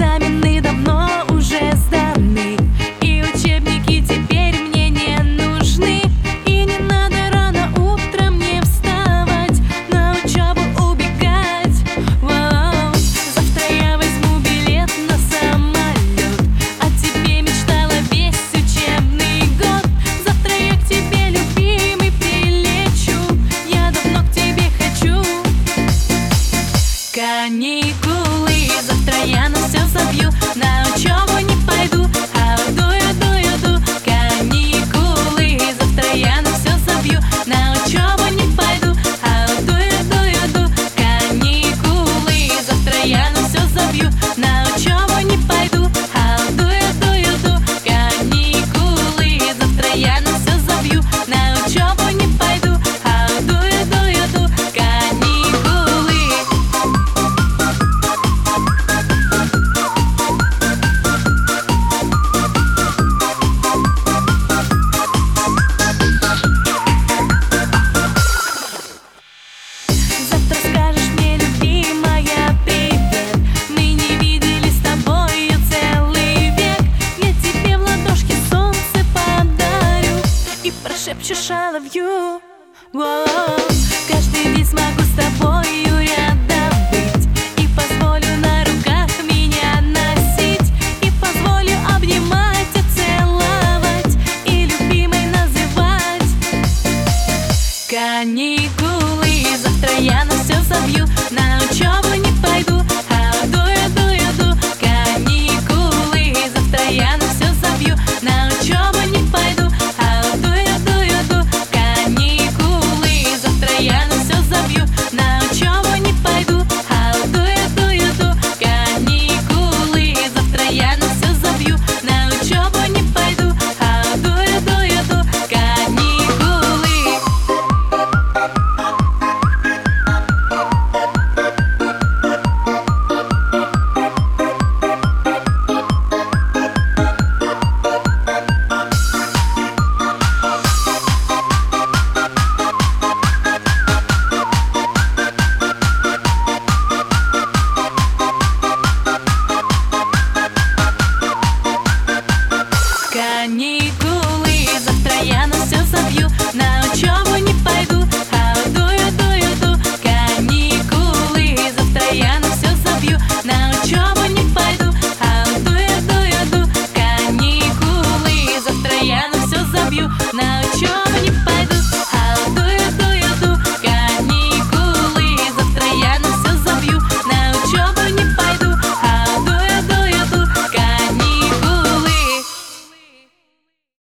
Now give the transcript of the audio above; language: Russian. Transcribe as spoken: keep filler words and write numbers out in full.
экзамены давно уже сданы, и учебники теперь мне не нужны. И не надо рано утром мне вставать, на учебу убегать. Воу. Завтра я возьму билет на самолет, о тебе мечтала весь учебный год. Завтра я к тебе, любимый, прилечу, я давно к тебе хочу. Каникулы, завтра я на все забью, на учебу не пойду, а дую, дую, ду. Каникулы, завтра я на все забью, на учебу не пойду, а дую, дую, ду. Каникулы, завтра я на все забью, на учебу не пойду, а дую, дую, ду. Каникулы, завтра я на все забью, на учебу не пойду, а дую, дую, ду. Каникулы. Завтра скажешь мне, любимая, привет. Мы не виделись с тобою целый век. Я тебе в ладошки солнце подарю и прошепчешь I love you. Воу. Каждый день смогу с тобою рядом.